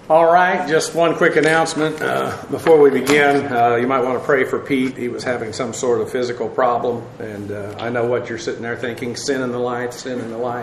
All right, just one quick announcement before we begin. You might want to pray for Pete. He was having some sort of physical problem, and I know what you're sitting there thinking, sin in the light, sin in the light.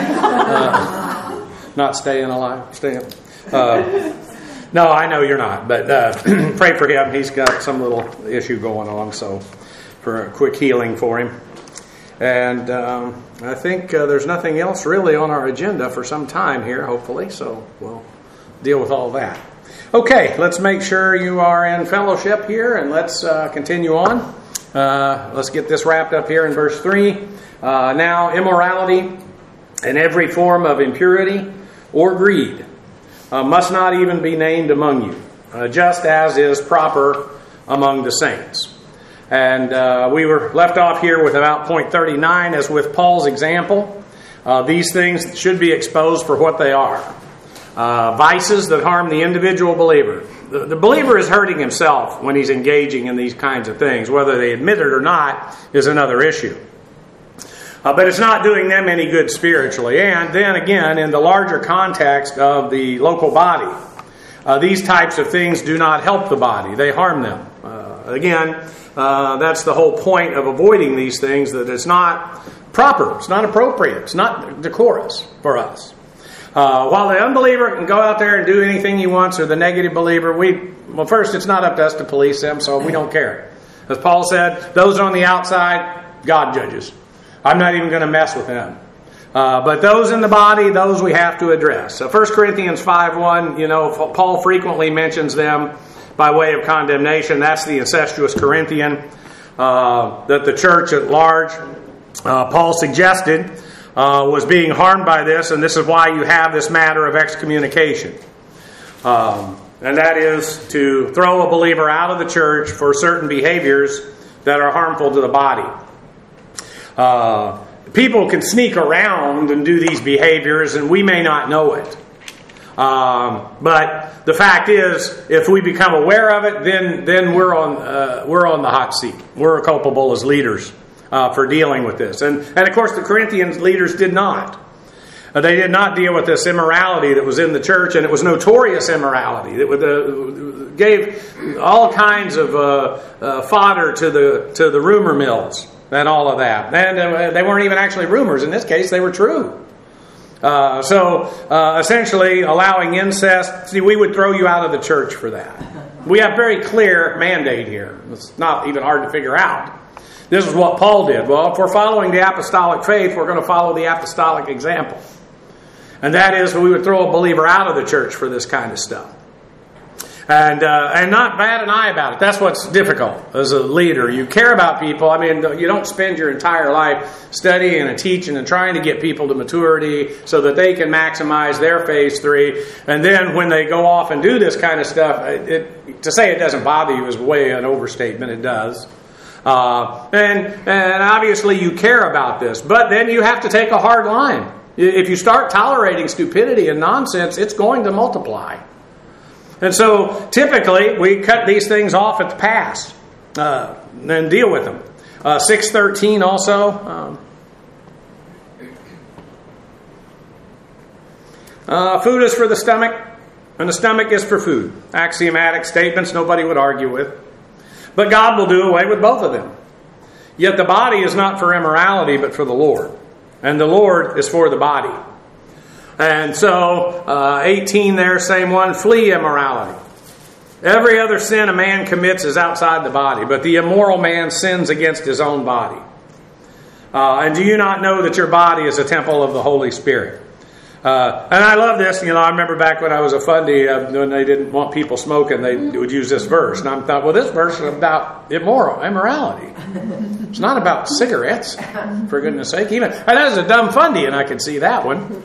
Not staying alive, staying. No, I know you're not, but pray for him. He's got some little issue going on, so for a quick healing for him. And I think there's nothing else really on our agenda for some time here, hopefully, so we'll deal with all that. Okay, let's make sure you are in fellowship here, and let's continue on. Let's get this wrapped up here in verse 3. Now, immorality and every form of impurity or greed must not even be named among you, just as is proper among the saints. And we were left off here with about point 39, as with Paul's example. These things should be exposed for what they are. Vices that harm the individual believer. The believer is hurting himself when he's engaging in these kinds of things. Whether they admit it or not is another issue. But it's not doing them any good spiritually. And then again, in the larger context of the local body, these types of things do not help the body. They harm them. That's the whole point of avoiding these things, that it's not proper, it's not appropriate, it's not decorous for us. While the unbeliever can go out there and do anything he wants, or the negative believer, first, it's not up to us to police them, so we don't care. As Paul said, those on the outside, God judges. I'm not even going to mess with them. But those in the body, those we have to address. So 1 Corinthians 5:1, Paul frequently mentions them by way of condemnation. That's the incestuous Corinthian that the church at large, Paul suggested, was being harmed by this, and this is why you have this matter of excommunication. And that is to throw a believer out of the church for certain behaviors that are harmful to the body. People can sneak around and do these behaviors, and we may not know it. But the fact is, if we become aware of it, then we're on the hot seat. We're culpable as leaders for dealing with this. And of course, the Corinthian leaders did not. They did not deal with this immorality that was in the church, and it was notorious immorality that gave all kinds of fodder to the rumor mills and all of that. And they weren't even actually rumors. In this case, they were true. Essentially, allowing incest. See, we would throw you out of the church for that. We have very clear mandate here. It's not even hard to figure out. This is what Paul did. Well, if we're following the apostolic faith, we're going to follow the apostolic example. And that is, we would throw a believer out of the church for this kind of stuff. And not bat an eye about it. That's what's difficult as a leader. You care about people. I mean, you don't spend your entire life studying and teaching and trying to get people to maturity so that they can maximize their phase 3. And then when they go off and do this kind of stuff, to say it doesn't bother you is way an overstatement. It does. And obviously you care about this. But then you have to take a hard line. If you start tolerating stupidity and nonsense, it's going to multiply. And so, typically, we cut these things off at the pass and deal with them. 6:13 also. Food is for the stomach, and the stomach is for food. Axiomatic statements nobody would argue with. But God will do away with both of them. Yet the body is not for immorality, but for the Lord. And the Lord is for the body. And so, 18 there, same one, flee immorality. Every other sin a man commits is outside the body, but the immoral man sins against his own body. And do you not know that your body is a temple of the Holy Spirit? And I love this. I remember back when I was a fundy, when they didn't want people smoking, they would use this verse. And I thought, well, this verse is about immorality. It's not about cigarettes, for goodness sake. And that is a dumb fundy, and I can see that one.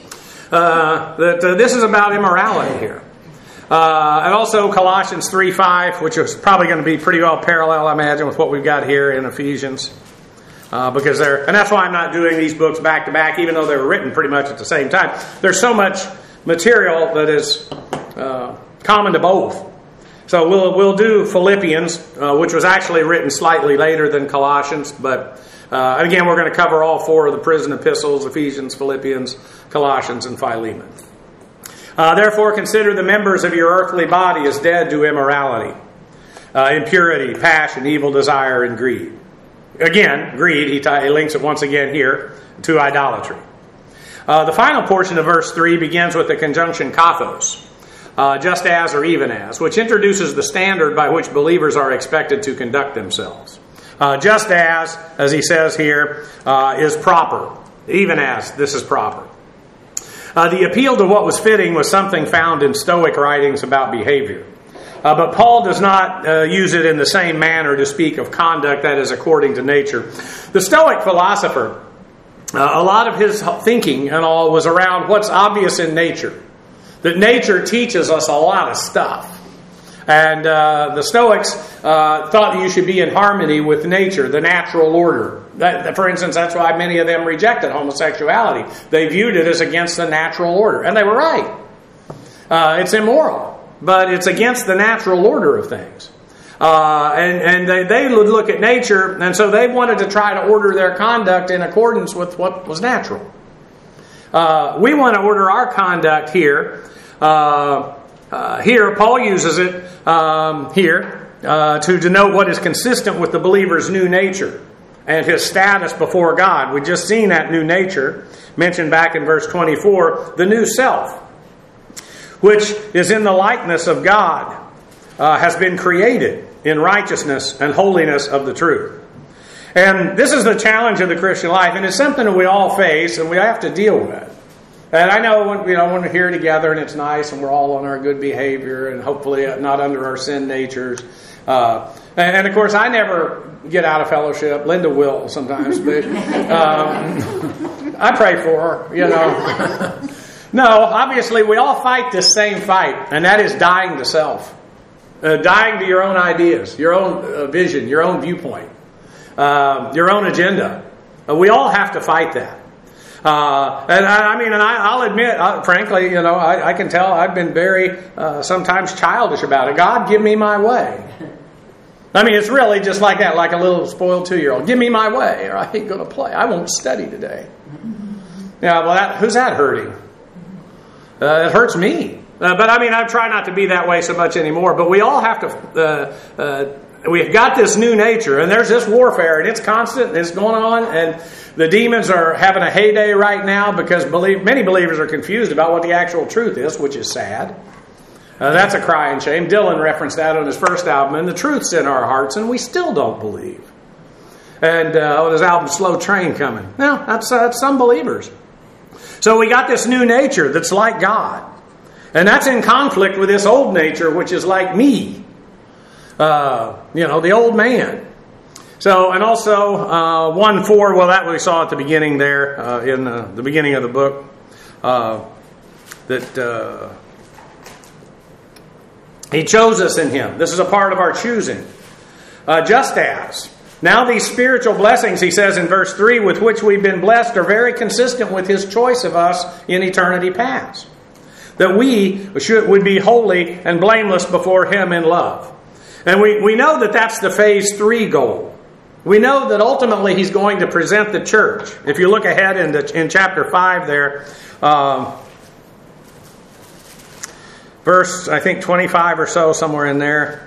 This is about immorality here. And also Colossians 3:5, which is probably going to be pretty well parallel, I imagine, with what we've got here in Ephesians. And that's why I'm not doing these books back to back, even though they were written pretty much at the same time. There's so much material that is common to both. So we'll do Philippians, which was actually written slightly later than Colossians, but again, we're going to cover all 4 of the prison epistles: Ephesians, Philippians, Colossians, and Philemon. Therefore consider the members of your earthly body as dead to immorality, impurity, passion, evil desire, and greed. Again, greed, he links it once again here to idolatry. The final portion of verse 3 begins with the conjunction kathos, just as or even as, which introduces the standard by which believers are expected to conduct themselves. Just as he says here, is proper. Even as, this is proper. The appeal to what was fitting was something found in Stoic writings about behavior. But Paul does not use it in the same manner to speak of conduct that is according to nature. The Stoic philosopher, a lot of his thinking and all was around what's obvious in nature. That nature teaches us a lot of stuff. And the Stoics thought that you should be in harmony with nature, the natural order. For instance, that's why many of them rejected homosexuality. They viewed it as against the natural order. And they were right. It's immoral. But it's against the natural order of things. And they would look at nature, and so they wanted to try to order their conduct in accordance with what was natural. We want to order our conduct here. Here, Paul uses it to denote what is consistent with the believer's new nature and his status before God. We've just seen that new nature mentioned back in verse 24, the new self, which is in the likeness of God, has been created in righteousness and holiness of the truth. And this is the challenge of the Christian life, and it's something that we all face and we have to deal with. And I know when we're here together and it's nice and we're all on our good behavior and hopefully not under our sin natures. And of course, I never get out of fellowship. Linda will sometimes, but I pray for her, No, obviously we all fight this same fight, and that is dying to self. Dying to your own ideas, your own vision, your own viewpoint, your own agenda. We all have to fight that. And I'll admit, frankly, I can tell I've been very sometimes childish about it. God, give me my way. I mean, it's really just like that, like a little spoiled 2-year-old. Give me my way, or I ain't going to play. I won't study today. Yeah, well, who's that hurting? It hurts me. But I try not to be that way so much anymore. But we all have to, we've got this new nature, and there's this warfare, and it's constant, and it's going on, and the demons are having a heyday right now because many believers are confused about what the actual truth is, which is sad. That's a crying shame. Dylan referenced that on his first album, and the truth's in our hearts, and we still don't believe. And on his album, Slow Train coming. Now, that's some believers. So we got this new nature that's like God. And that's in conflict with this old nature, which is like me. The old man. So, and also 1:4, well, that we saw at the beginning there, in the beginning of the book, that He chose us in Him. This is a part of our choosing. Just as. Now these spiritual blessings, he says in verse 3, with which we've been blessed, are very consistent with His choice of us in eternity past. That we would be holy and blameless before Him in love. And we know that that's the phase 3 goal. We know that ultimately He's going to present the church. If you look ahead in chapter 5 there, verse, I think 25 or so, somewhere in there.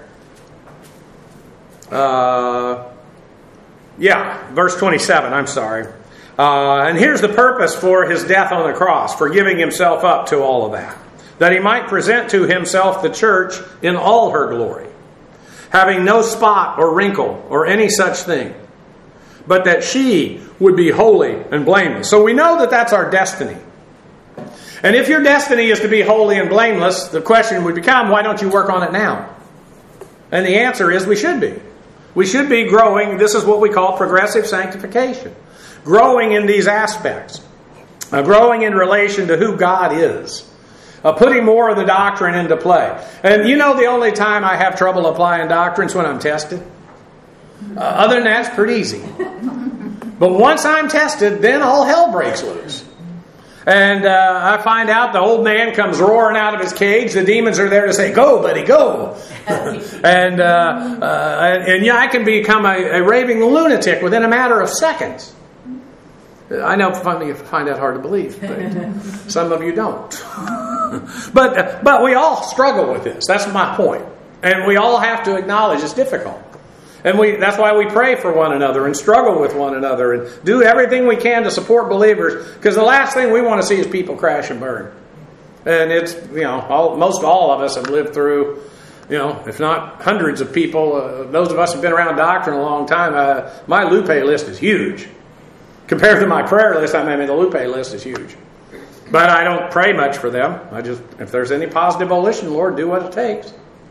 Verse 27, I'm sorry. And here's the purpose for His death on the cross, for giving Himself up to all of that. That He might present to Himself the church in all her glory, having no spot or wrinkle or any such thing, but that she would be holy and blameless. So we know that that's our destiny. And if your destiny is to be holy and blameless, the question would become, why don't you work on it now? And the answer is we should be. We should be growing. This is what we call progressive sanctification. Growing in these aspects. Growing in relation to who God is. Putting more of the doctrine into play. And the only time I have trouble applying doctrine is when I'm tested. Other than that, it's pretty easy. But once I'm tested, then all hell breaks loose. And I find out the old man comes roaring out of his cage. The demons are there to say, "Go, buddy, go." And I can become a raving lunatic within a matter of seconds. I know you find that hard to believe, but some of you don't. But we all struggle with this. That's my point. And we all have to acknowledge it's difficult. And that's why we pray for one another and struggle with one another and do everything we can to support believers, because the last thing we want to see is people crash and burn. And it's, most all of us have lived through, if not hundreds of people, those of us who have been around doctrine a long time, my Lupe list is huge. Compared to my prayer list, the Lupe list is huge. But I don't pray much for them. If there's any positive volition, Lord, do what it takes.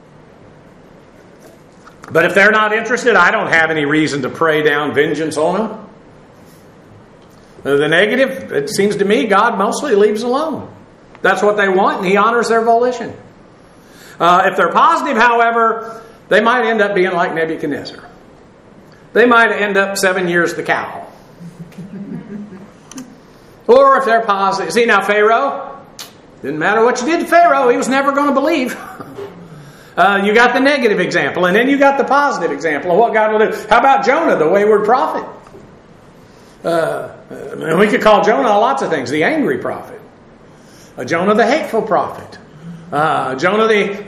But if they're not interested, I don't have any reason to pray down vengeance on them. The negative, it seems to me, God mostly leaves alone. That's what they want, and He honors their volition. If they're positive, however, they might end up being like Nebuchadnezzar. They might end up 7 years the cow. Or if they're positive. See, now Pharaoh, didn't matter what you did to Pharaoh, he was never going to believe. You got the negative example, and then you got the positive example of what God will do. How about Jonah, the wayward prophet? And we could call Jonah lots of things. The angry prophet. Jonah, the hateful prophet. Jonah, the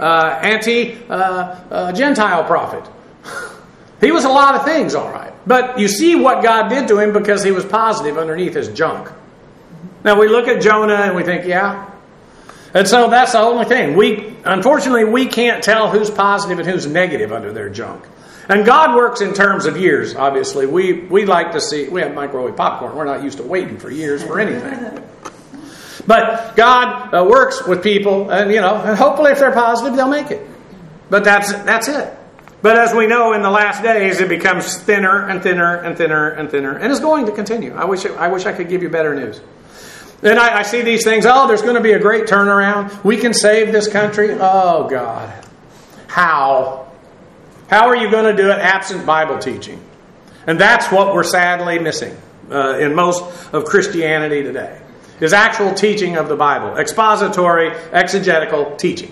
anti-Gentile prophet. He was a lot of things, all right. But you see what God did to him because he was positive underneath his junk. Now we look at Jonah and we think, yeah. And so that's the only thing. Unfortunately, we can't tell who's positive and who's negative under their junk. And God works in terms of years, obviously. We like to see, we have microwave popcorn. We're not used to waiting for years for anything. But God works with people, and and hopefully if they're positive, they'll make it. But that's it. But as we know, in the last days, it becomes thinner and thinner and thinner and thinner. And it's going to continue. I wish I could give you better news. And I see these things, there's going to be a great turnaround. We can save this country. Oh, God. How? How are you going to do it absent Bible teaching? And that's what we're sadly missing in most of Christianity today, is actual teaching of the Bible. Expository, exegetical teaching.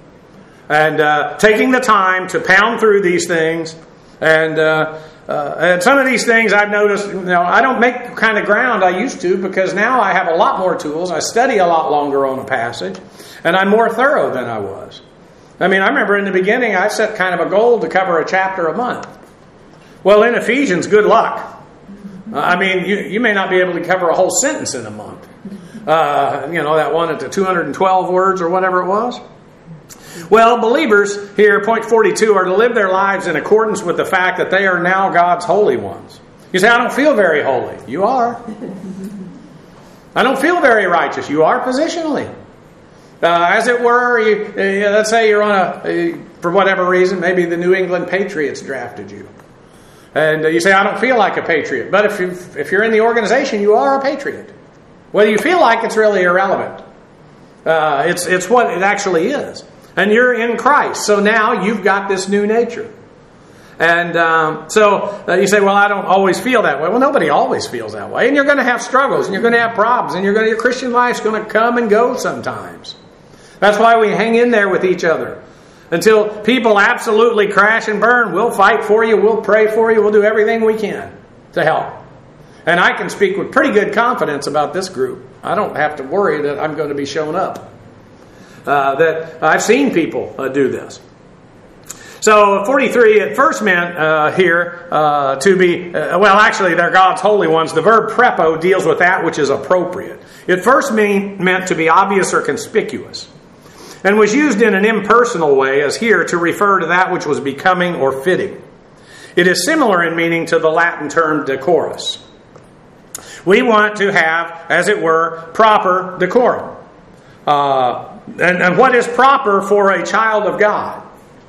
And taking the time to pound through these things. And some of these things I've noticed, I don't make the kind of ground I used to, because now I have a lot more tools. I study a lot longer on a passage, and I'm more thorough than I was. I remember in the beginning I set kind of a goal to cover a chapter a month. Well, in Ephesians, good luck. You may not be able to cover a whole sentence in a month. That one at the 212 words or whatever it was. Well, believers here, point 42, are to live their lives in accordance with the fact that they are now God's holy ones. You say, I don't feel very holy. You are. I don't feel very righteous. You are positionally. As it were, let's say you're on for whatever reason, maybe the New England Patriots drafted you. And you say, I don't feel like a patriot. But if you're in the organization, you are a patriot. Whether you feel like it's really irrelevant. It's what it actually is. And you're in Christ. So now you've got this new nature. And so you say, well, I don't always feel that way. Well, nobody always feels that way. And you're going to have struggles. And you're going to have problems. And your Christian life's going to come and go sometimes. That's why we hang in there with each other. Until people absolutely crash and burn, we'll fight for you. We'll pray for you. We'll do everything we can to help. And I can speak with pretty good confidence about this group. I don't have to worry that I'm going to be showing up. That I've seen people do this. So 43 at first meant here to be, actually they're God's holy ones. The verb prepo deals with that which is appropriate. It first meant to be obvious or conspicuous, and was used in an impersonal way, as here, to refer to that which was becoming or fitting. It is similar in meaning to the Latin term decorus. We want to have, as it were, proper decorum. And what is proper for a child of God?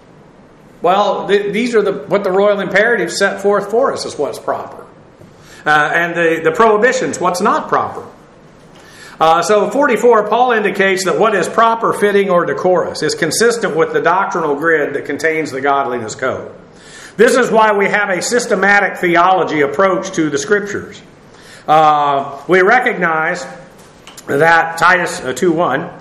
Well, these are what the royal imperatives set forth for us as what's proper. And the prohibitions, what's not proper. So 44, Paul indicates that what is proper, fitting, or decorous is consistent with the doctrinal grid that contains the godliness code. This is why we have a systematic theology approach to the Scriptures. We recognize that Titus 2:1.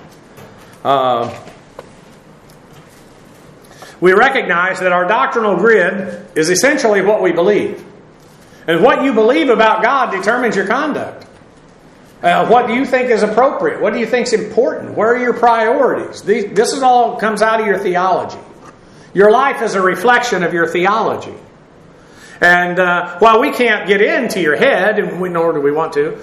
We recognize that our doctrinal grid is essentially what we believe. And what you believe about God determines your conduct. What do you think is appropriate? What do you think is important? Where are your priorities? This is all comes out of your theology. Your life is a reflection of your theology. And while we can't get into your head, and nor do we want to,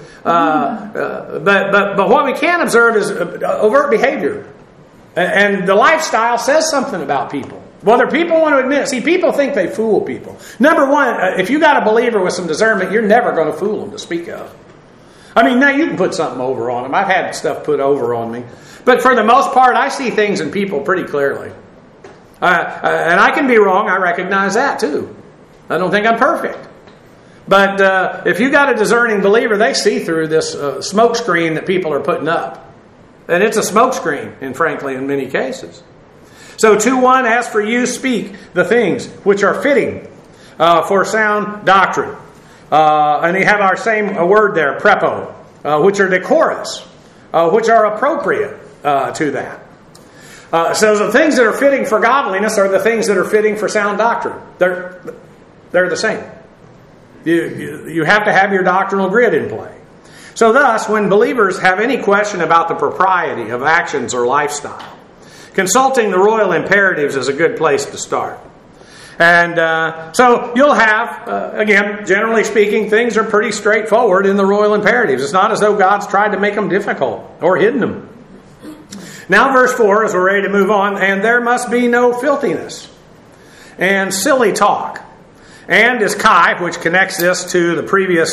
but what we can observe is overt behavior. And the lifestyle says something about people. Whether people want to admit it. See, people think they fool people. Number one, if you got a believer with some discernment, you're never going to fool them to speak of. I mean, now you can put something over on them. I've had stuff put over on me. But for the most part, I see things in people pretty clearly. And I can be wrong. I recognize that too. I don't think I'm perfect. But if you got a discerning believer, they see through this smoke screen that people are putting up. And it's a smoke screen, and frankly, in many cases. So 2:1, as for you, speak the things which are fitting for sound doctrine. And you have our same word there, prepo, which are decorous, which are appropriate to that. So the things that are fitting for godliness are the things that are fitting for sound doctrine. They're the same. You have to have your doctrinal grid in play. So thus, when believers have any question about the propriety of actions or lifestyle, consulting the royal imperatives is a good place to start. And so you'll have, again, generally speaking, things are pretty straightforward in the royal imperatives. It's not as though God's tried to make them difficult or hidden them. Now verse 4, as we're ready to move on, and there must be no filthiness and silly talk. And is Kai, which connects this to the previous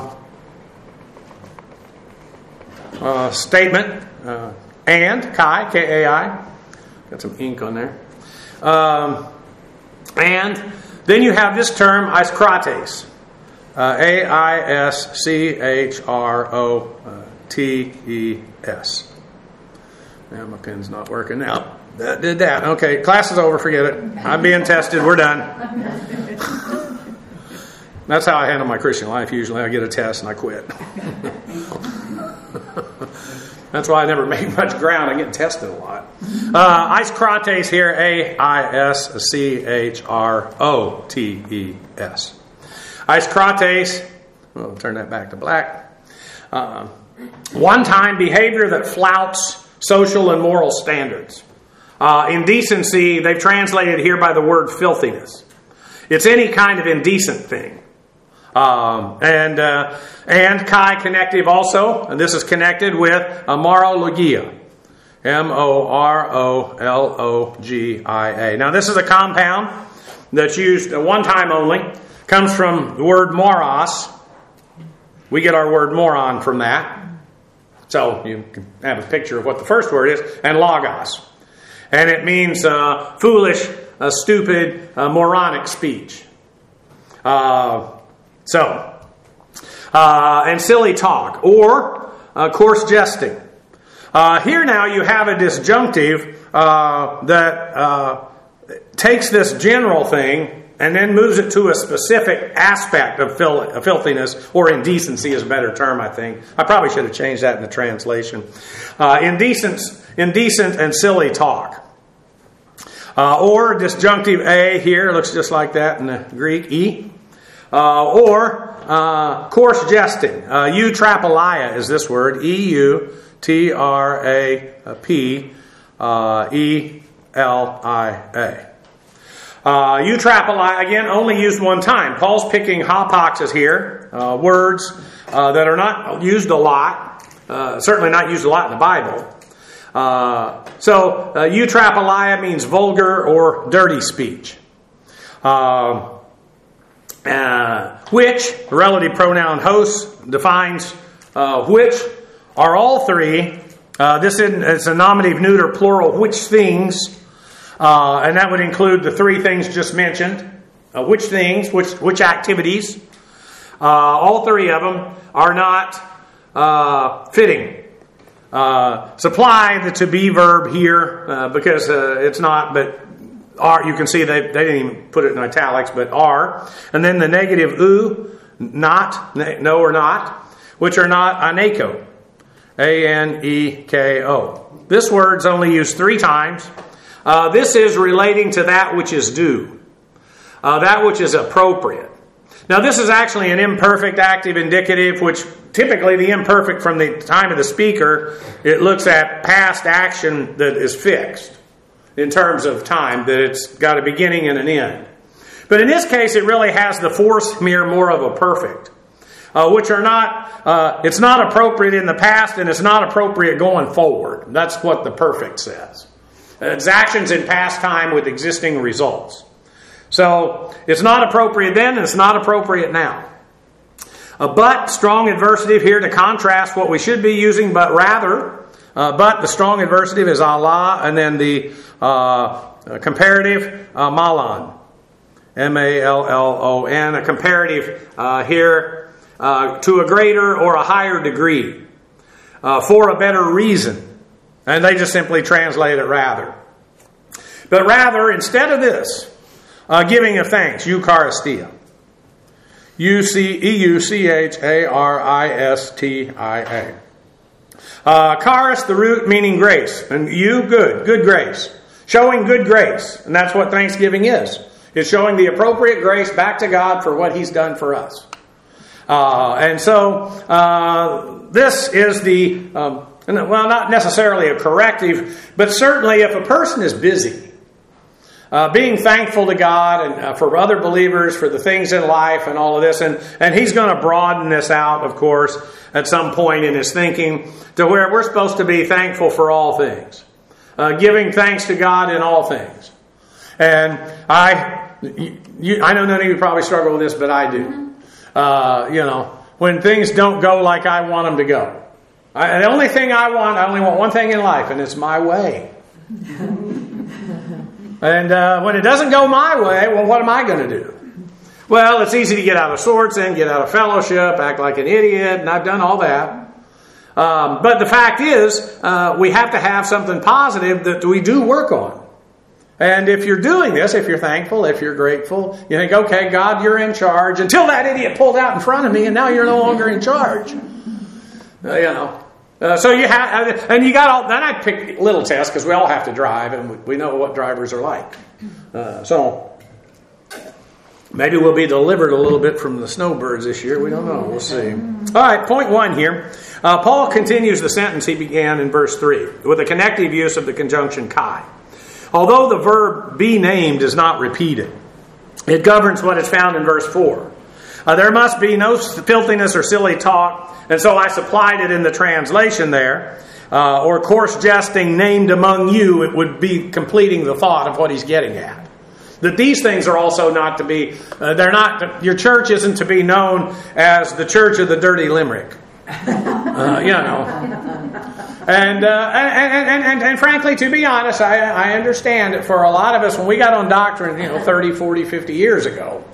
statement. And, Kai, K-A-I. Got some ink on there. And then you have this term, aischrotes. A-I-S-C-H-R-O-T-E-S. Now my pen's not working now. That did that. Okay, class is over. Forget it. I'm being tested. We're done. That's how I handle my Christian life. Usually I get a test and I quit. That's why I never make much ground. I get tested a lot. Aischrotes here, A-I-S-C-H-R-O-T-E-S. Aischrotes, we'll turn that back to black. One-time behavior that flouts social and moral standards. Indecency, they've translated here by the word filthiness. It's any kind of indecent thing. And Kai connective also, and this is connected with morologia. M-O-R-O-L-O-G-I-A. Now this is a compound that's used one time only. Comes from the word moros. We get our word moron from that. So you can have a picture of what the first word is. And logos. And it means foolish, stupid, moronic speech. And silly talk, or coarse jesting. Here now you have a disjunctive that takes this general thing and then moves it to a specific aspect of filthiness, or indecency is a better term, I think. I probably should have changed that in the translation. Indecent and silly talk. Or disjunctive A here, looks just like that in the Greek, E. Or coarse jesting. Eutrapelia is this word. E-U-T-R-A-P-E-L-I-A. Eutrapelia, again, only used one time. Paul's picking hapaxes here. Words that are not used a lot. Certainly not used a lot in the Bible. Eutrapelia means vulgar or dirty speech. Which, relative pronoun host, defines which are all three. It's a nominative neuter plural, which things, and that would include the three things just mentioned. Which things, which activities. All three of them are not fitting. Supply the to be verb here because it's not, but are, you can see they didn't even put it in italics, but are. And then the negative u, not, no or not, which are not aneko. A-N-E-K-O. This word's only used 3 times. This is relating to that which is due. That which is appropriate. Now, this is actually an imperfect active indicative, which typically the imperfect from the time of the speaker, it looks at past action that is fixed in terms of time, that it's got a beginning and an end. But in this case, it really has the force here more of a perfect, which are not, it's not appropriate in the past and it's not appropriate going forward. That's what the perfect says. It's actions in past time with existing results. So it's not appropriate then and it's not appropriate now. But, strong adversative here to contrast what we should be using, but rather, but the strong adversative is Allah, and then the comparative Malon. M-A-L-L-O-N, a comparative here to a greater or a higher degree, for a better reason. And they just simply translate it rather. But rather, instead of this, giving of thanks, Eucharistia. E-U-C-H-A-R-I-S-T-I-A. Charis, the root meaning grace. And good grace. Showing good grace. And that's what thanksgiving is. It's showing the appropriate grace back to God for what He's done for us. And so, this is the, well, not necessarily a corrective, but certainly if a person is busy, being thankful to God and for other believers, for the things in life and all of this. And he's going to broaden this out, of course, at some point in his thinking to where we're supposed to be thankful for all things. Giving thanks to God in all things. And I know none of you probably struggle with this, but I do. When things don't go like I want them to go. The only thing I only want one thing in life, and it's my way. And when it doesn't go my way, well, what am I going to do? Well, it's easy to get out of sorts and get out of fellowship, act like an idiot, and I've done all that. But the fact is, we have to have something positive that we do work on. And if you're doing this, if you're thankful, if you're grateful, you think, okay, God, you're in charge, until that idiot pulled out in front of me, and now you're no longer in charge. So you have, and you got all, then I picked little tests because we all have to drive and we know what drivers are like. So maybe we'll be delivered a little bit from the snowbirds this year. We don't know. We'll see. All right, point 1 here. Paul continues the sentence he began in verse 3 with a connective use of the conjunction kai. Although the verb be named is not repeated, it governs what is found in verse 4. There must be no filthiness or silly talk, and so I supplied it in the translation there. Or coarse jesting named among you, it would be completing the thought of what he's getting at. That these things are also not to be, your church isn't to be known as the church of the dirty limerick. And frankly, to be honest, I understand that for a lot of us, when we got on doctrine, 30, 40, 50 years ago,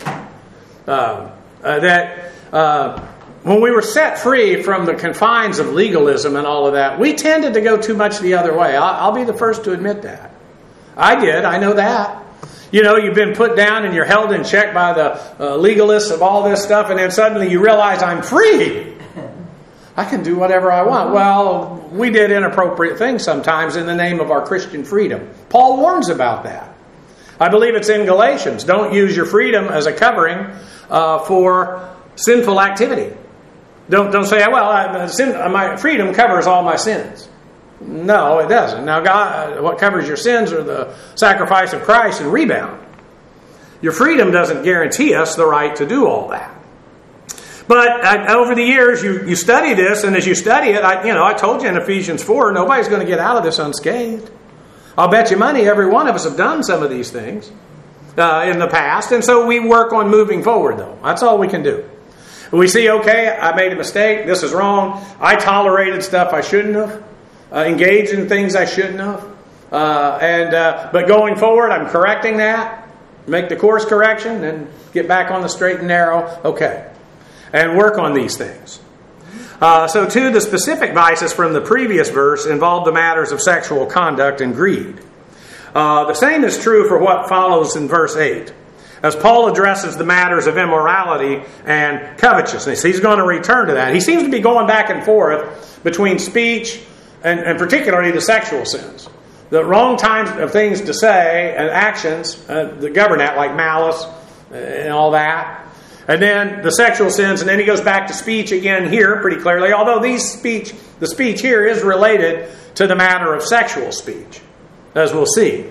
when we were set free from the confines of legalism and all of that, we tended to go too much the other way. I'll be the first to admit that. I did. I know that. You've been put down and you're held in check by the legalists of all this stuff, and then suddenly you realize I'm free. I can do whatever I want. Well, we did inappropriate things sometimes in the name of our Christian freedom. Paul warns about that. I believe it's in Galatians. Don't use your freedom as a covering for sinful activity. Don't say, my freedom covers all my sins. No, it doesn't. Now, God, what covers your sins are the sacrifice of Christ and rebound. Your freedom doesn't guarantee us the right to do all that. But over the years, you study this, and as you study it, I told you in Ephesians 4, nobody's going to get out of this unscathed. I'll bet you money every one of us have done some of these things in the past, and so we work on moving forward, though. That's all we can do. We see, okay, I made a mistake, this is wrong, I tolerated stuff I shouldn't have, engaged in things I shouldn't have, but going forward, I'm correcting that, make the course correction, and get back on the straight and narrow, okay. And work on these things. So too, the specific vices from the previous verse involve the matters of sexual conduct and greed. The same is true for what follows in verse 8. As Paul addresses the matters of immorality and covetousness, he's going to return to that. He seems to be going back and forth between speech and particularly the sexual sins. The wrong times of things to say and actions that govern that, like malice and all that. And then the sexual sins, and then he goes back to speech again here pretty clearly, although the speech here is related to the matter of sexual speech, as we'll see.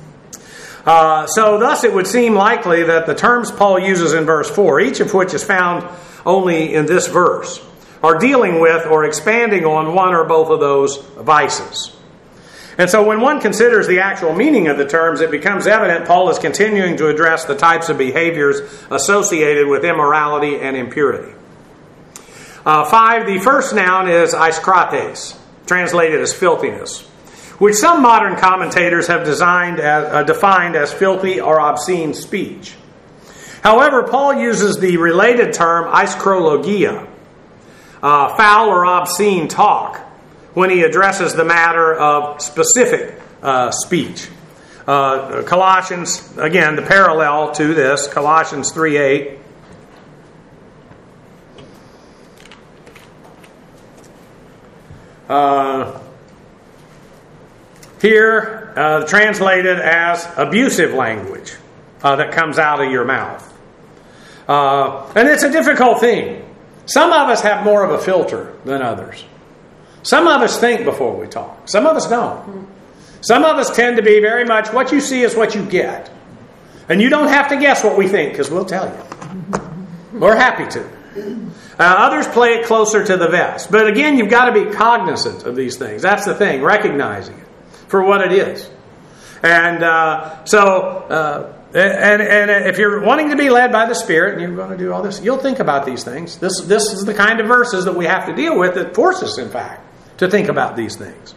So thus it would seem likely that the terms Paul uses in verse 4, each of which is found only in this verse, are dealing with or expanding on one or both of those vices. And so when one considers the actual meaning of the terms, it becomes evident Paul is continuing to address the types of behaviors associated with immorality and impurity. 5, the first noun is aiskrates, translated as filthiness, which some modern commentators have defined as filthy or obscene speech. However, Paul uses the related term aiskrologia, foul or obscene talk, when he addresses the matter of specific speech. Colossians, again, the parallel to this, Colossians 3:8. Here, translated as abusive language that comes out of your mouth. And it's a difficult thing. Some of us have more of a filter than others. Some of us think before we talk. Some of us don't. Some of us tend to be very much, what you see is what you get. And you don't have to guess what we think, because we'll tell you. We're happy to. Others play it closer to the vest. But again, you've got to be cognizant of these things. That's the thing, recognizing it for what it is. And and if you're wanting to be led by the Spirit and you're going to do all this, you'll think about these things. This is the kind of verses that we have to deal with that force us, in fact, to think about these things.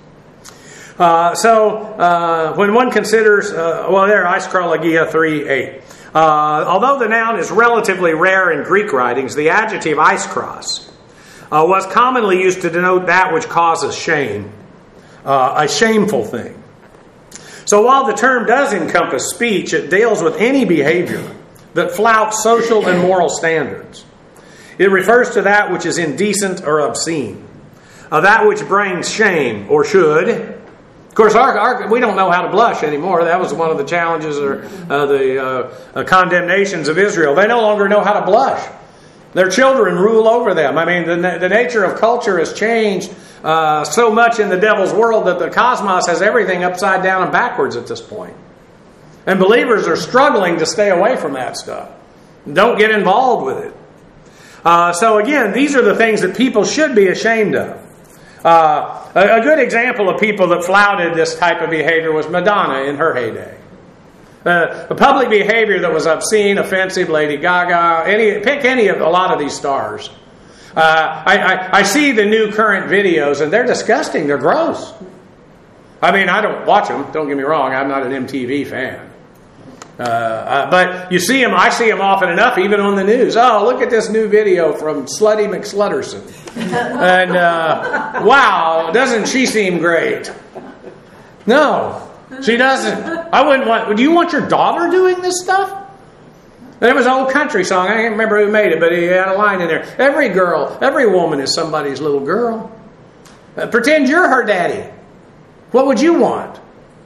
When one considers, aiskrologia 3:8. Although the noun is relatively rare in Greek writings, the adjective aiskros was commonly used to denote that which causes shame, a shameful thing. So while the term does encompass speech, it deals with any behavior that flouts social and moral standards. It refers to that which is indecent or obscene, that which brings shame or should. Of course, we don't know how to blush anymore. That was one of the challenges or the condemnations of Israel. They no longer know how to blush. Their children rule over them. I mean, the nature of culture has changed so much in the devil's world that the cosmos has everything upside down and backwards at this point. And believers are struggling to stay away from that stuff. Don't get involved with it. So again, these are the things that people should be ashamed of. A good example of people that flouted this type of behavior was Madonna in her heyday. A public behavior that was obscene, offensive, Lady Gaga, a lot of these stars. I see the new current videos and they're disgusting. They're gross. I mean, I don't watch them. Don't get me wrong. I'm not an MTV fan. But you see them. I see them often enough, even on the news. Oh, look at this new video from Slutty McSlutterson. And wow, doesn't she seem great? No, she doesn't. I wouldn't want. Do you want your daughter doing this stuff? There was an old country song. I can't remember who made it, but he had a line in there. Every girl, every woman is somebody's little girl. Pretend you're her daddy. What would you want?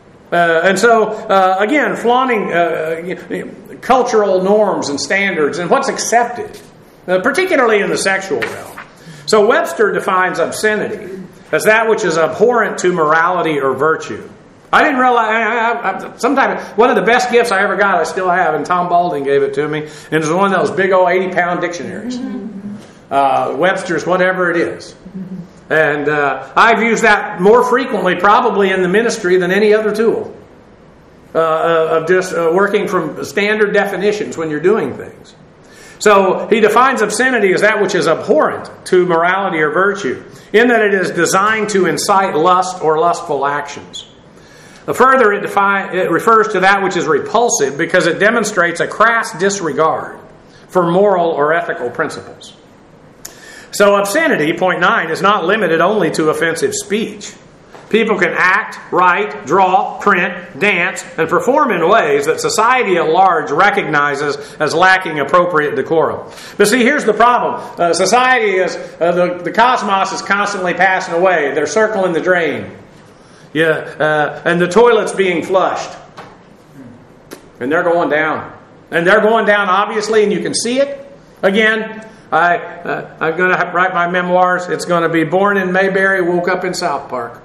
Again, flaunting cultural norms and standards and what's accepted, particularly in the sexual realm. So Webster defines obscenity as that which is abhorrent to morality or virtue. I didn't realize, sometimes one of the best gifts I ever got, I still have, and Tom Balding gave it to me, and it was one of those big old 80-pound dictionaries. Webster's whatever it is. And I've used that more frequently probably in the ministry than any other tool of just working from standard definitions when you're doing things. So he defines obscenity as that which is abhorrent to morality or virtue, in that it is designed to incite lust or lustful actions. Further, it refers to that which is repulsive because it demonstrates a crass disregard for moral or ethical principles. So obscenity, point 9, is not limited only to offensive speech. People can act, write, draw, print, dance, and perform in ways that society at large recognizes as lacking appropriate decorum. But see, here's the problem. Society is, the cosmos is constantly passing away. They're circling the drain. And the toilet's being flushed. And they're going down. And they're going down, obviously, and you can see it. Again, I'm going to write my memoirs. It's going to be born in Mayberry, woke up in South Park.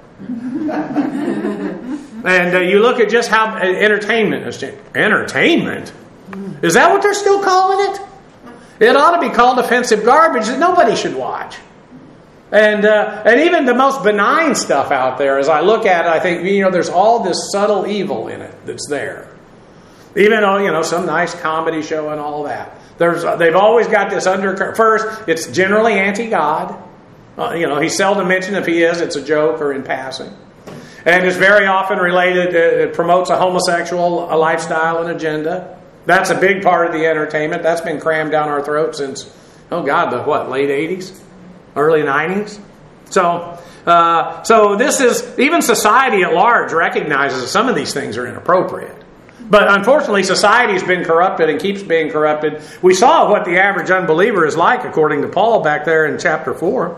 And you look at just how entertainment has changed. Entertainment? Is that what they're still calling it? It ought to be called offensive garbage that nobody should watch. And even the most benign stuff out there, as I look at it, I think, there's all this subtle evil in it that's there. Even though, some nice comedy show and all that. They've always got this undercurrent. First, it's generally anti-God. He's seldom mentioned. If he is, it's a joke or in passing. And it's very often related, it promotes a homosexual lifestyle and agenda. That's a big part of the entertainment. That's been crammed down our throats since, the late 80s? Early 90s? So this is, even society at large recognizes that some of these things are inappropriate. But unfortunately, society has been corrupted and keeps being corrupted. We saw what the average unbeliever is like, according to Paul back there in chapter 4.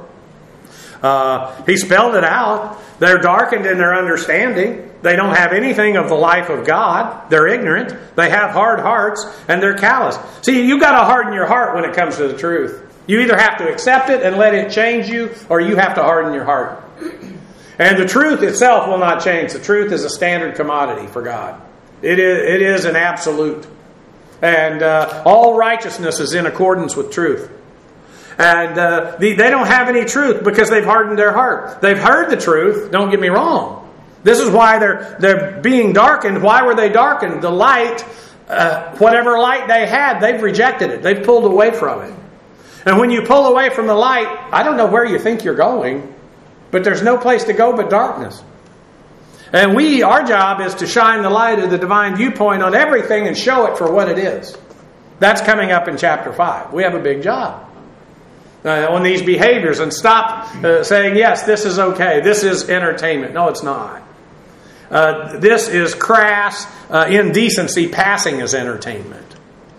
He spelled it out. They're darkened in their understanding. They don't have anything of the life of God. They're ignorant. They have hard hearts, and they're callous. See, you've got to harden your heart when it comes to the truth. You either have to accept it and let it change you, or you have to harden your heart. And the truth itself will not change. The truth is a standard commodity for God. It is an absolute. And all righteousness is in accordance with truth. And they don't have any truth because they've hardened their heart. They've heard the truth, don't get me wrong. This is why they're being darkened. Why were they darkened? The light, whatever light they had, they've rejected it. They've pulled away from it. And when you pull away from the light, I don't know where you think you're going, but there's no place to go but darkness. And our job is to shine the light of the divine viewpoint on everything and show it for what it is. That's coming up in chapter 5. We have a big job on these behaviors, and stop saying, yes, this is okay. This is entertainment. No, it's not. This is crass indecency passing as entertainment.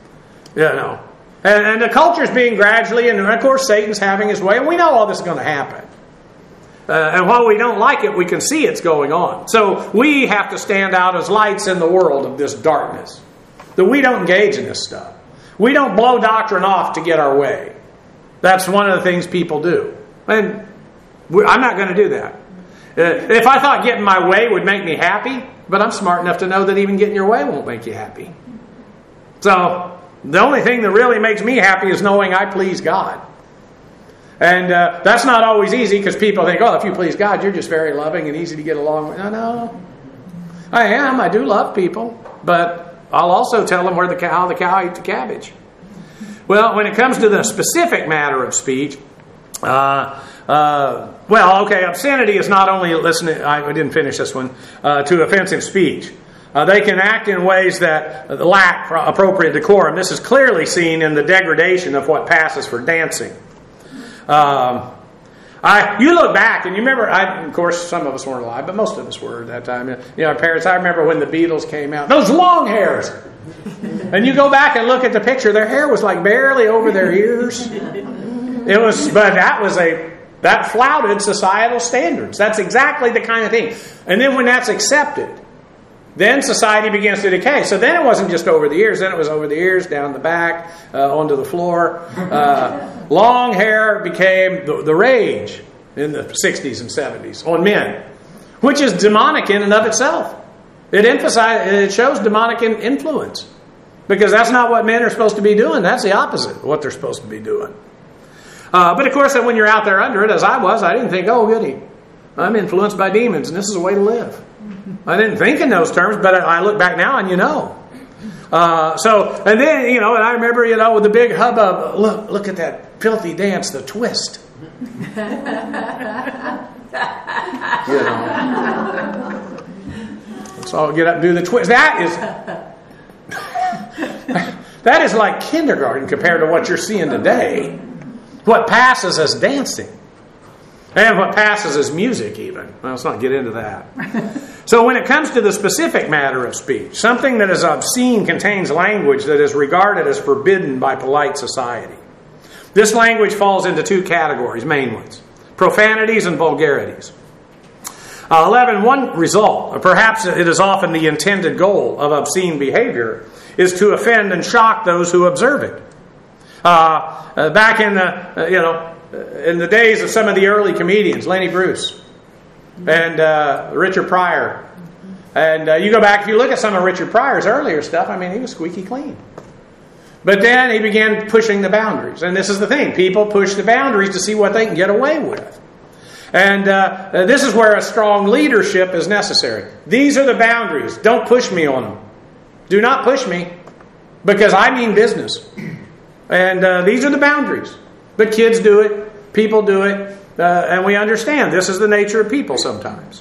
And the culture's being gradually, and of course Satan's having his way, and we know all this is going to happen. And while we don't like it, we can see it's going on. So we have to stand out as lights in the world of this darkness. That we don't engage in this stuff. We don't blow doctrine off to get our way. That's one of the things people do. And I'm not going to do that. If I thought getting my way would make me happy, but I'm smart enough to know that even getting your way won't make you happy. So the only thing that really makes me happy is knowing I please God. And that's not always easy, because people think, if you please God, you're just very loving and easy to get along with. No. I am. I do love people. But I'll also tell them how the cow ate the cabbage. Well, when it comes to the specific matter of speech, obscenity is not only, I didn't finish this one, to offensive speech. They can act in ways that lack appropriate decorum. This is clearly seen in the degradation of what passes for dancing. You look back and you remember, of course some of us weren't alive, but most of us were at that time. Our parents, I remember when the Beatles came out, those long hairs. And you go back and look at the picture, their hair was like barely over their ears. That flouted societal standards. That's exactly the kind of thing. And then when that's accepted, then society begins to decay. So then it wasn't just over the ears. Then it was over the ears, down the back, onto the floor. Long hair became the rage in the 60s and 70s on men, which is demonic in and of itself. It shows demonic influence, because that's not what men are supposed to be doing. That's the opposite of what they're supposed to be doing. But of course, when you're out there under it, as I was, I didn't think, goody, I'm influenced by demons, and this is a way to live. I didn't think in those terms, but I look back now and and then, and I remember, with the big hubbub, look at that filthy dance, the twist. Let's all get up and do the twist. That is like kindergarten compared to what you're seeing today. What passes as dancing. And what passes as music even. Well, let's not get into that. So when it comes to the specific matter of speech, something that is obscene contains language that is regarded as forbidden by polite society. This language falls into two categories, main ones: profanities and vulgarities. 11. One result, or perhaps it is often the intended goal of obscene behavior, is to offend and shock those who observe it. Back in in the days of some of the early comedians, Lenny Bruce and Richard Pryor. And you go back, if you look at some of Richard Pryor's earlier stuff, I mean, he was squeaky clean. But then he began pushing the boundaries. And this is the thing. People push the boundaries to see what they can get away with. And this is where a strong leadership is necessary. These are the boundaries. Don't push me on them. Do not push me, because I mean business. And these are the boundaries. But kids do it. People do it. And we understand this is the nature of people sometimes.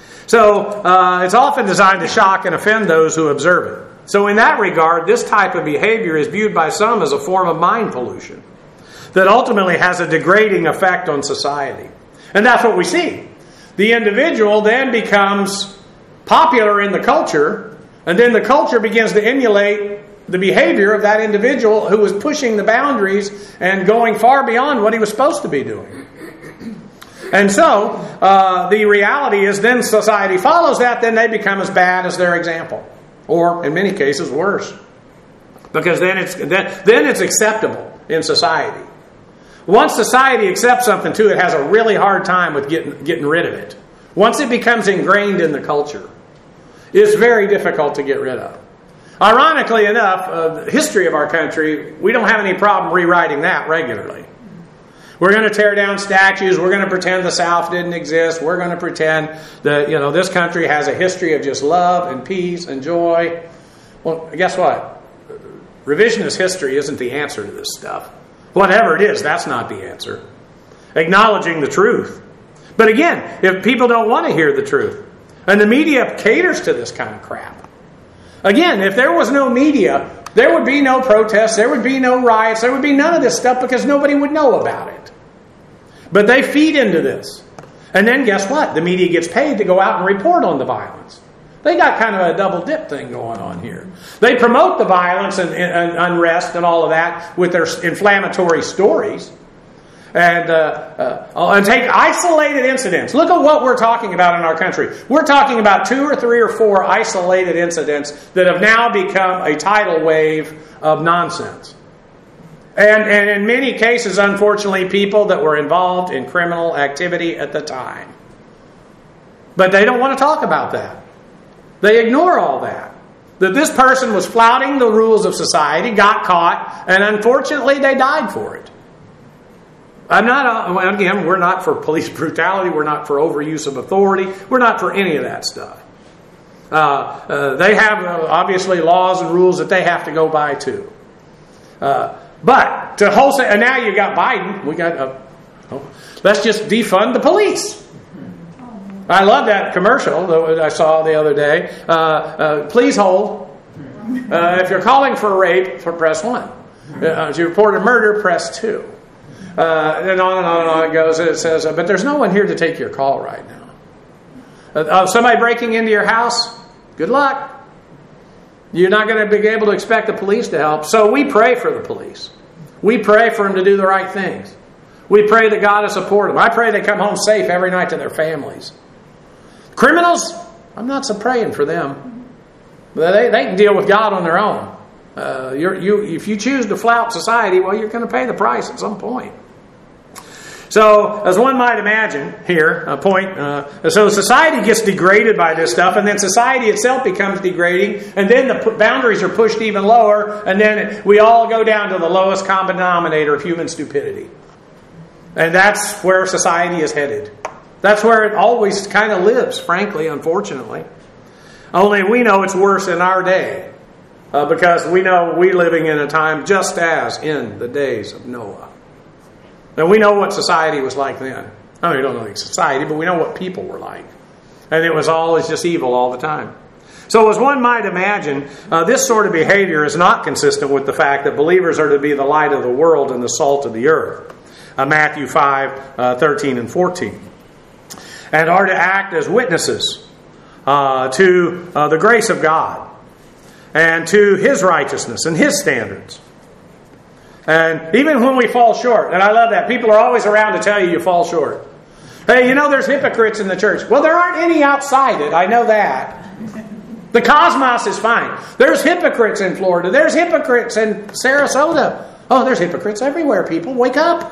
So it's often designed to shock and offend those who observe it. So in that regard, this type of behavior is viewed by some as a form of mind pollution that ultimately has a degrading effect on society. And that's what we see. The individual then becomes popular in the culture, and then the culture begins to emulate the behavior of that individual who was pushing the boundaries and going far beyond what he was supposed to be doing. And so, the reality is then society follows that, then they become as bad as their example. Or, in many cases, worse. Because then it's acceptable in society. Once society accepts something too, it has a really hard time with getting rid of it. Once it becomes ingrained in the culture, it's very difficult to get rid of. Ironically enough, the history of our country, we don't have any problem rewriting that regularly. We're going to tear down statues. We're going to pretend the South didn't exist. We're going to pretend that, this country has a history of just love and peace and joy. Well, guess what? Revisionist history isn't the answer to this stuff. Whatever it is, that's not the answer. Acknowledging the truth. But again, if people don't want to hear the truth, and the media caters to this kind of crap. Again, if there was no media, there would be no protests, there would be no riots, there would be none of this stuff because nobody would know about it. But they feed into this. And then guess what? The media gets paid to go out and report on the violence. They got kind of a double dip thing going on here. They promote the violence and unrest and all of that with their inflammatory stories. And take isolated incidents. Look at what we're talking about in our country. We're talking about 2 or 3 or 4 isolated incidents that have now become a tidal wave of nonsense. And in many cases, unfortunately, people that were involved in criminal activity at the time. But they don't want to talk about that. They ignore all that. That this person was flouting the rules of society, got caught, and unfortunately they died for it. We're not for police brutality. We're not for overuse of authority. We're not for any of that stuff. They have obviously laws and rules that they have to go by too. But to wholesale, and now you got Biden. Let's just defund the police. I love that commercial that I saw the other day. Please hold. If you're calling for rape, press 1. If you report a murder, press 2. And on and on and on it goes. And it says, but there's no one here to take your call right now. Somebody breaking into your house, good luck. You're not going to be able to expect the police to help. So we pray for the police. We pray for them to do the right things. We pray that God will support them. I pray they come home safe every night to their families. Criminals, I'm not so praying for them. They can deal with God on their own. If you choose to flout society, well, you're going to pay the price at some point. So, as one might imagine here, so society gets degraded by this stuff, and then society itself becomes degrading, and then the boundaries are pushed even lower, and then we all go down to the lowest common denominator of human stupidity. And that's where society is headed. That's where it always kind of lives, frankly, unfortunately. Only we know it's worse in our day, because we know we're living in a time just as in the days of Noah. Now, we know what society was like then. I mean, we don't know the society, but we know what people were like. And it was always just evil all the time. So as one might imagine, this sort of behavior is not consistent with the fact that believers are to be the light of the world and the salt of the earth. Matthew 5:13 and 14. And are to act as witnesses to the grace of God and to His righteousness and His standards. And even when we fall short, and I love that, people are always around to tell you fall short. Hey, there's hypocrites in the church. Well, there aren't any outside it. I know that. The cosmos is fine. There's hypocrites in Florida. There's hypocrites in Sarasota. Oh, there's hypocrites everywhere, people. Wake up.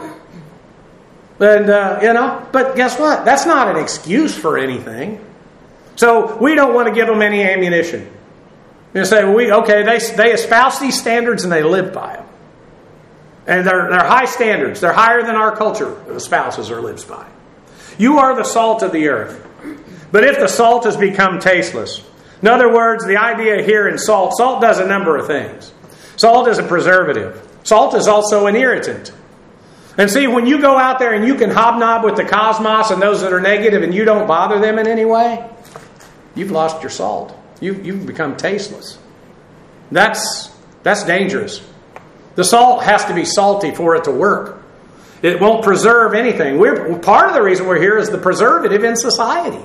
And, but guess what? That's not an excuse for anything. So we don't want to give them any ammunition. You say, they espouse these standards and they live by them. And they're high standards. They're higher than our culture espouses or lives by. You are the salt of the earth. But if the salt has become tasteless, in other words, the idea here in salt does a number of things. Salt is a preservative. Salt is also an irritant. And see, when you go out there and you can hobnob with the cosmos and those that are negative and you don't bother them in any way, you've lost your salt. You've become tasteless. That's dangerous. The salt has to be salty for it to work. It won't preserve anything. Part of the reason we're here is the preservative in society.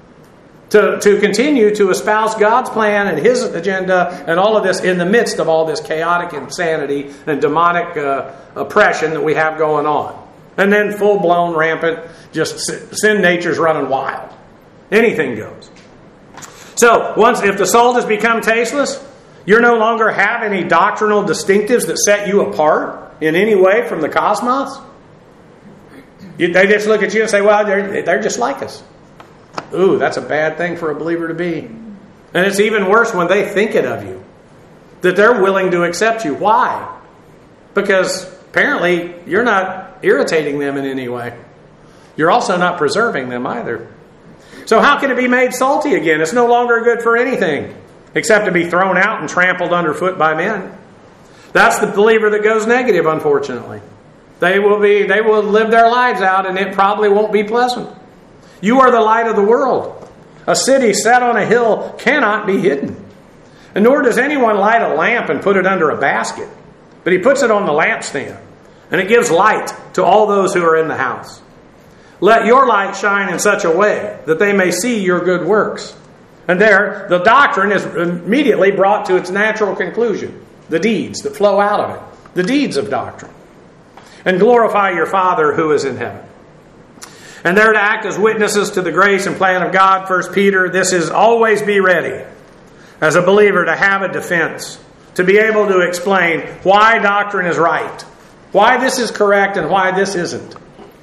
To continue to espouse God's plan and His agenda and all of this in the midst of all this chaotic insanity and demonic oppression that we have going on. And then full-blown, rampant, just sin nature's running wild. Anything goes. So, if the salt has become tasteless, you no longer have any doctrinal distinctives that set you apart in any way from the cosmos. They just look at you and say, well, they're just like us. Ooh, that's a bad thing for a believer to be. And it's even worse when they think it of you. That they're willing to accept you. Why? Because apparently you're not irritating them in any way. You're also not preserving them either. So how can it be made salty again? It's no longer good for anything except to be thrown out and trampled underfoot by men. That's the believer that goes negative, unfortunately. They will live their lives out and it probably won't be pleasant. You are the light of the world. A city set on a hill cannot be hidden. And nor does anyone light a lamp and put it under a basket. But he puts it on the lampstand. And it gives light to all those who are in the house. Let your light shine in such a way that they may see your good works. And there, the doctrine is immediately brought to its natural conclusion. The deeds that flow out of it. The deeds of doctrine. And glorify your Father who is in heaven. And they're to act as witnesses to the grace and plan of God. 1 Peter, this is always be ready as a believer to have a defense. To be able to explain why doctrine is right. Why this is correct and why this isn't.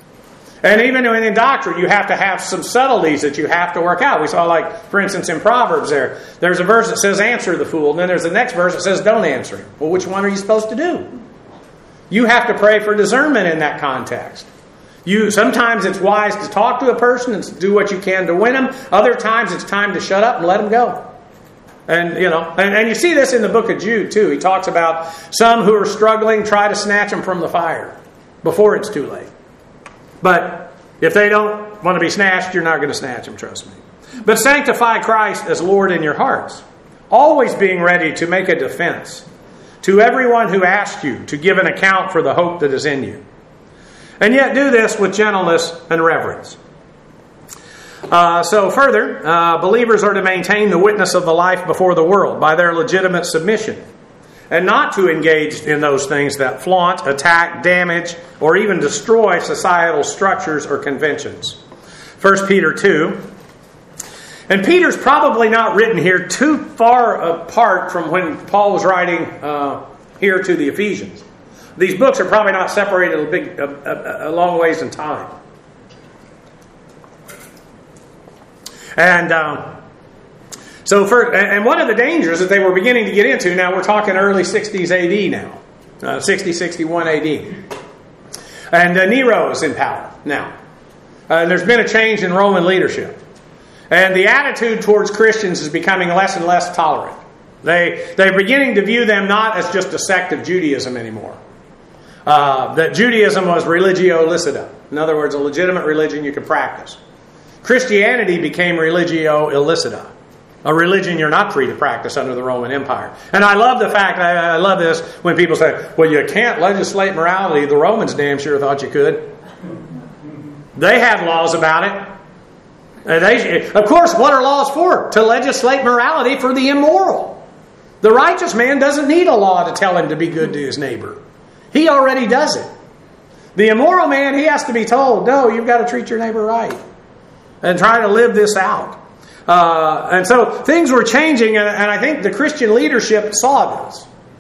And even in doctrine, you have to have some subtleties that you have to work out. We saw, like, for instance, in Proverbs there's a verse that says, answer the fool. And then there's the next verse that says, don't answer him. Well, which one are you supposed to do? You have to pray for discernment in that context. Sometimes it's wise to talk to a person and do what you can to win them. Other times it's time to shut up and let them go. And, and you see this in the book of Jude, too. He talks about some who are struggling, try to snatch them from the fire before it's too late. But if they don't want to be snatched, you're not going to snatch them, trust me. But sanctify Christ as Lord in your hearts, always being ready to make a defense to everyone who asks you to give an account for the hope that is in you. And yet do this with gentleness and reverence. So further, believers are to maintain the witness of the life before the world by their legitimate submission. And not to engage in those things that flaunt, attack, damage, or even destroy societal structures or conventions. 1 Peter 2. And Peter's probably not written here too far apart from when Paul was writing here to the Ephesians. These books are probably not separated a long ways in time. And and one of the dangers that they were beginning to get into, now we're talking early 60s AD now, 60, 61 AD. And Nero is in power now. And there's been a change in Roman leadership. And the attitude towards Christians is becoming less and less tolerant. They're beginning to view them not as just a sect of Judaism anymore. That Judaism was religio licita. In other words, a legitimate religion you could practice. Christianity became religio illicita. A religion you're not free to practice under the Roman Empire. And I love the fact, I love this, when people say, well, you can't legislate morality. The Romans damn sure thought you could. They had laws about it. Of course, what are laws for? To legislate morality for the immoral. The righteous man doesn't need a law to tell him to be good to his neighbor. He already does it. The immoral man, he has to be told, no, you've got to treat your neighbor right. And try to live this out. And so things were changing, and I think the Christian leadership saw this.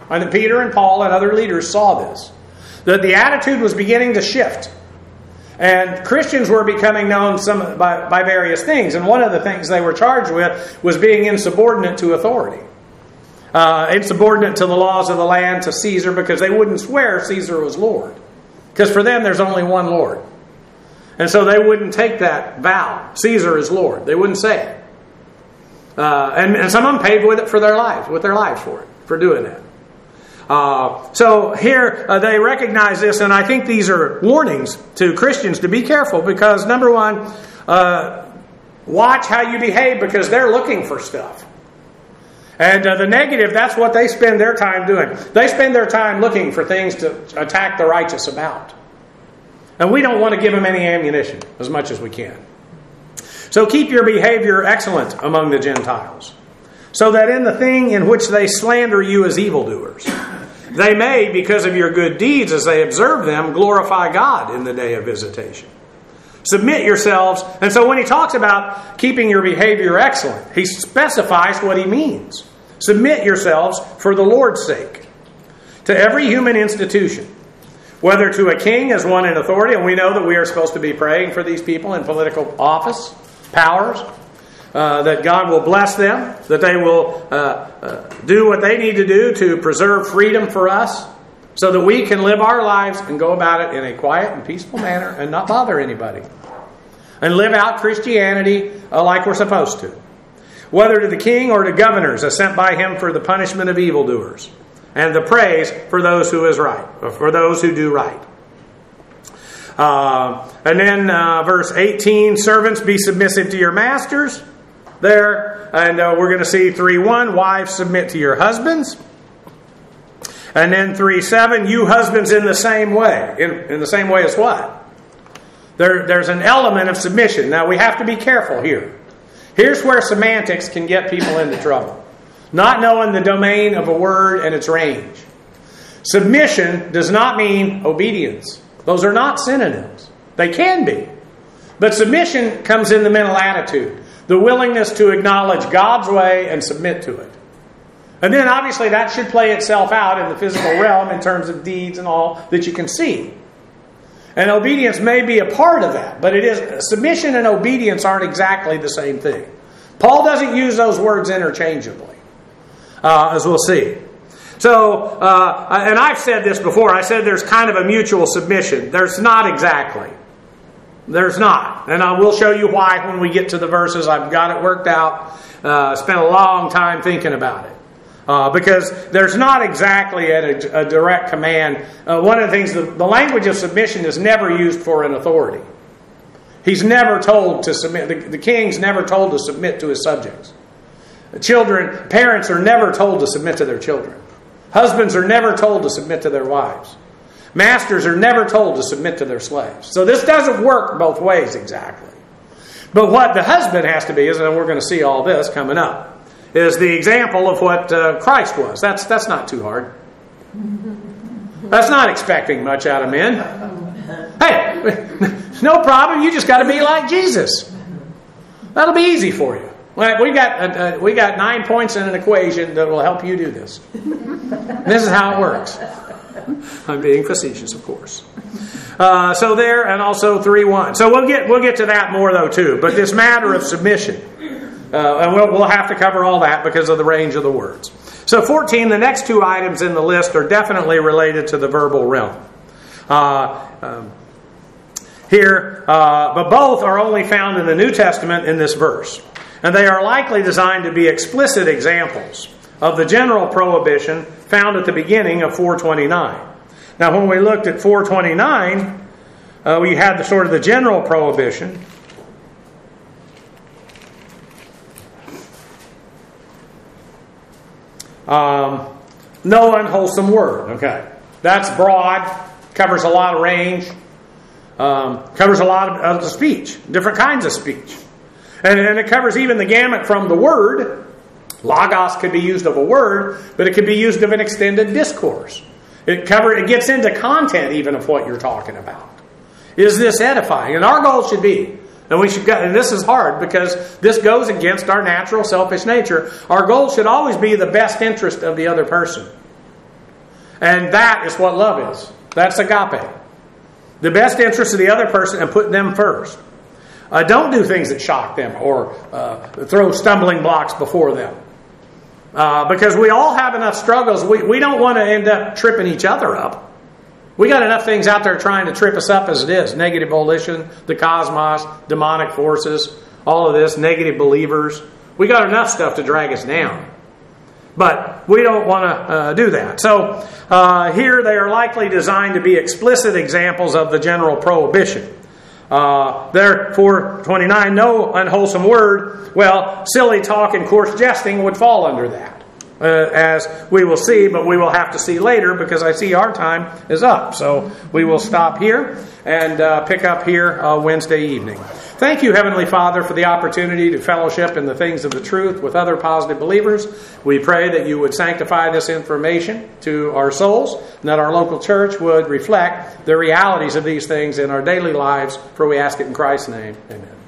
And Peter and Paul and other leaders saw this. That the attitude was beginning to shift. And Christians were becoming known by various things. And one of the things they were charged with was being insubordinate to authority. Insubordinate to the laws of the land, to Caesar, because they wouldn't swear Caesar was Lord. Because for them, there's only one Lord. And so they wouldn't take that vow. Caesar is Lord. They wouldn't say it. And some of them paid with their lives for doing that. So here they recognize this, and I think these are warnings to Christians to be careful, because number one, watch how you behave, because they're looking for stuff. And the negative, that's what they spend their time doing. They spend their time looking for things to attack the righteous about. And we don't want to give them any ammunition as much as we can. So keep your behavior excellent among the Gentiles, so that in the thing in which they slander you as evildoers, they may, because of your good deeds as they observe them, glorify God in the day of visitation. Submit yourselves. And so when he talks about keeping your behavior excellent, he specifies what he means. Submit yourselves for the Lord's sake to every human institution, whether to a king as one in authority, and we know that we are supposed to be praying for these people in political office, powers, that God will bless them, that they will do what they need to do to preserve freedom for us, so that we can live our lives and go about it in a quiet and peaceful manner and not bother anybody. And live out Christianity like we're supposed to. Whether to the king or to governors as sent by him for the punishment of evildoers, and the praise for those who is right, or for those who do right. And then verse 18, servants, be submissive to your masters. There, and we're going to see 3:1, wives, submit to your husbands. And then 3:7, you husbands in the same way. In the same way as what? There's an element of submission. Now we have to be careful here. Here's where semantics can get people into trouble. Not knowing the domain of a word and its range. Submission does not mean obedience. Those are not synonyms. They can be. But submission comes in the mental attitude. The willingness to acknowledge God's way and submit to it. And then obviously that should play itself out in the physical realm in terms of deeds and all that you can see. And obedience may be a part of that, but it is submission and obedience aren't exactly the same thing. Paul doesn't use those words interchangeably, as we'll see. So, and I've said this before, I said there's kind of a mutual submission. There's not exactly. There's not. And I will show you why when we get to the verses. I've got it worked out. Spent a long time thinking about it. Because there's not exactly a direct command. One of the things, the language of submission is never used for an authority. He's never told to submit. The king's never told to submit to his subjects. Parents are never told to submit to their children. Husbands are never told to submit to their wives. Masters are never told to submit to their slaves. So this doesn't work both ways exactly. But what the husband has to be is, and we're going to see all this coming up, is the example of what Christ was. That's not too hard. That's not expecting much out of men. Hey, no problem. You just got to be like Jesus. That'll be easy for you. We got 9 points in an equation that will help you do this. This is how it works. I'm being facetious, of course. So there, and also 3:1. So we'll get to that more though too. But this matter of submission, and we'll have to cover all that because of the range of the words. So 14, the next two items in the list are definitely related to the verbal realm. But both are only found in the New Testament in this verse. And they are likely designed to be explicit examples of the general prohibition found at the beginning of 429. Now, when we looked at 429, we had the general prohibition. No unwholesome word. Okay, that's broad, covers a lot of range, covers a lot of speech, different kinds of speech. And it covers even the gamut from the word. Logos could be used of a word, but it could be used of an extended discourse. It gets into content even of what you're talking about. Is this edifying? And our goal should be, and this is hard because this goes against our natural selfish nature. Our goal should always be the best interest of the other person. And that is what love is. That's agape. The best interest of the other person and put them first. Don't do things that shock them or throw stumbling blocks before them. Because we all have enough struggles. We don't want to end up tripping each other up. We got enough things out there trying to trip us up as it is. Negative volition, the cosmos, demonic forces, all of this, negative believers. We got enough stuff to drag us down. But we don't want to do that. So here they are likely designed to be explicit examples of the general prohibition. Therefore, 29, no unwholesome word. Well, silly talk and coarse jesting would fall under that. As we will see, but we will have to see later because I see our time is up. So we will stop here and pick up here Wednesday evening. Thank you, Heavenly Father, for the opportunity to fellowship in the things of the truth with other positive believers. We pray that you would sanctify this information to our souls and that our local church would reflect the realities of these things in our daily lives, for we ask it in Christ's name. Amen.